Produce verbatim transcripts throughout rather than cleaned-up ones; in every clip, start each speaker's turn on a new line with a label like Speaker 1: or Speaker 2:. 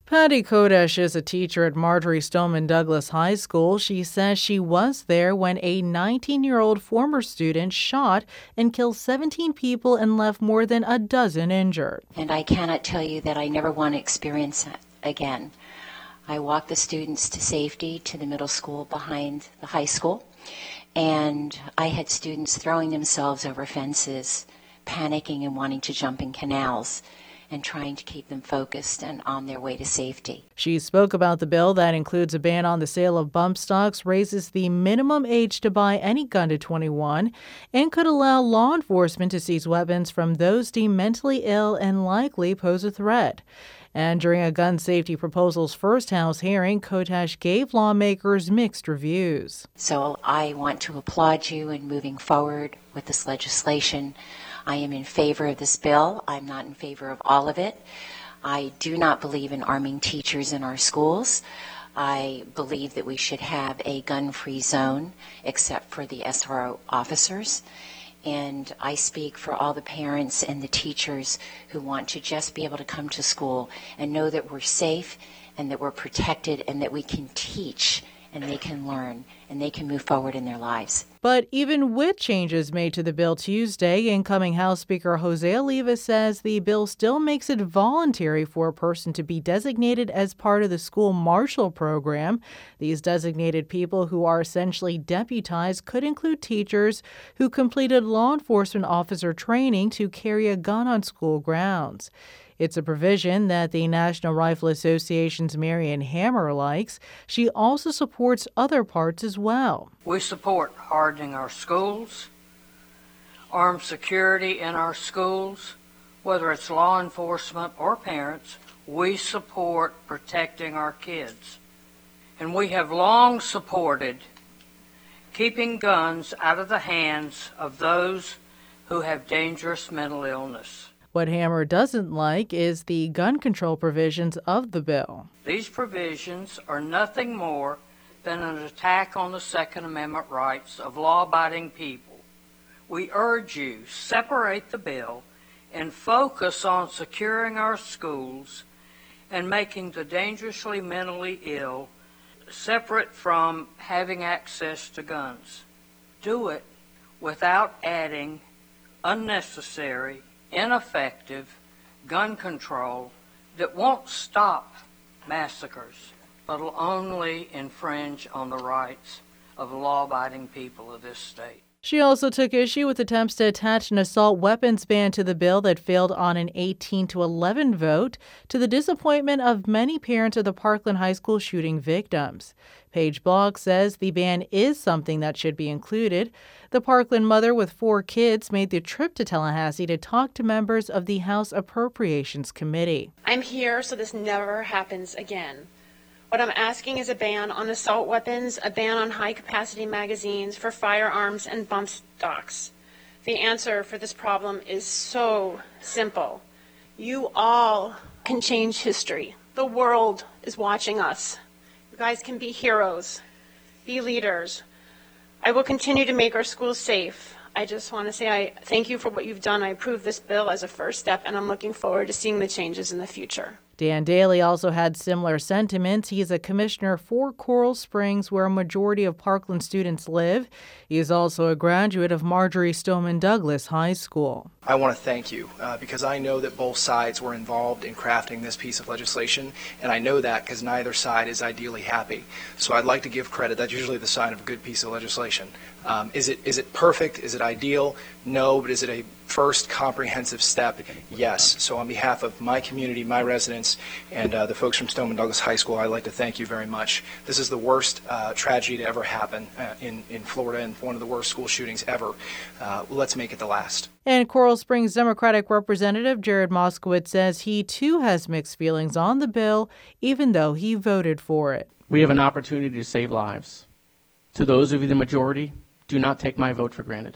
Speaker 1: Patty Kodesh is a teacher at Marjory Stoneman Douglas High School. She says she was there when a nineteen-year-old former student shot and killed seventeen people and left more than a dozen injured.
Speaker 2: And I cannot tell you that I never want to experience that again. I walked the students to safety to the middle school behind the high school, and I had students throwing themselves over fences, panicking and wanting to jump in canals, and trying to keep them focused and on their way to safety.
Speaker 1: She spoke about the bill that includes a ban on the sale of bump stocks, raises the minimum age to buy any gun to twenty-one, and could allow law enforcement to seize weapons from those deemed mentally ill and likely pose a threat. And during a gun safety proposal's first House hearing, Kodesh gave lawmakers mixed reviews.
Speaker 2: So I want to applaud you in moving forward with this legislation. I am in favor of this bill. I'm not in favor of all of it. I do not believe in arming teachers in our schools. I believe that we should have a gun-free zone except for the S R O officers. And I speak for all the parents and the teachers who want to just be able to come to school and know that we're safe and that we're protected and that we can teach and they can learn and they can move forward in their lives.
Speaker 1: But even with changes made to the bill Tuesday, incoming House Speaker Jose Oliva says the bill still makes it voluntary for a person to be designated as part of the school marshal program. These designated people, who are essentially deputized, could include teachers who completed law enforcement officer training to carry a gun on school grounds. It's a provision that the National Rifle Association's Marion Hammer likes. She also supports other parts as well.
Speaker 3: We support hardening our schools, armed security in our schools, whether it's law enforcement or parents. We support protecting our kids. And we have long supported keeping guns out of the hands of those who have dangerous mental illness.
Speaker 1: What Hammer doesn't like is the gun control provisions of the bill.
Speaker 3: These provisions are nothing more than an attack on the Second Amendment rights of law-abiding people. We urge you, separate the bill and focus on securing our schools and making the dangerously mentally ill separate from having access to guns. Do it without adding unnecessary, ineffective gun control that won't stop massacres, but will only infringe on the rights of law-abiding people of this state.
Speaker 1: She also took issue with attempts to attach an assault weapons ban to the bill that failed on an eighteen to eleven vote, to the disappointment of many parents of the Parkland High School shooting victims. Page Block says the ban is something that should be included. The Parkland mother with four kids made the trip to Tallahassee to talk to members of the House Appropriations Committee.
Speaker 4: I'm here so this never happens again. What I'm asking is a ban on assault weapons, a ban on high-capacity magazines for firearms and bump stocks. The answer for this problem is so simple. You all can change history. The world is watching us. You guys can be heroes, be leaders. I will continue to make our schools safe. I just want to say I thank you for what you've done. I approve this bill as a first step, and I'm looking forward to seeing the changes in the future.
Speaker 1: Dan Daly also had similar sentiments. He is a commissioner for Coral Springs, where a majority of Parkland students live. He is also a graduate of Marjory Stoneman Douglas High School.
Speaker 5: I want to thank you uh, because I know that both sides were involved in crafting this piece of legislation, and I know that because neither side is ideally happy. So I'd like to give credit. That's usually the sign of a good piece of legislation. Um, is it is it perfect? Is it ideal? No, but is it a first comprehensive step? Yes. So on behalf of my community, my residents, and uh, the folks from Stoneman Douglas High School, I'd like to thank you very much. This is the worst uh, tragedy to ever happen uh, in, in Florida, and one of the worst school shootings ever. Uh, let's make it the last.
Speaker 1: And Coral Springs Democratic Representative Jared Moskowitz says he too has mixed feelings on the bill, even though he voted for it.
Speaker 6: We have an opportunity to save lives. To those of you in the majority, do not take my vote for granted.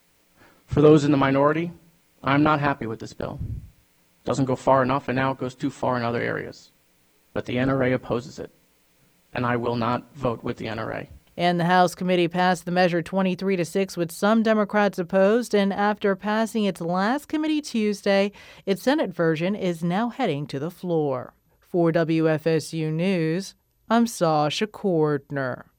Speaker 6: For those in the minority, I'm not happy with this bill. It doesn't go far enough, and now it goes too far in other areas. But the N R A opposes it, and I will not vote with the N R A.
Speaker 1: And the House committee passed the measure twenty-three to six, with some Democrats opposed. And after passing its last committee Tuesday, its Senate version is now heading to the floor. For W F S U News, I'm Sasha Cordner.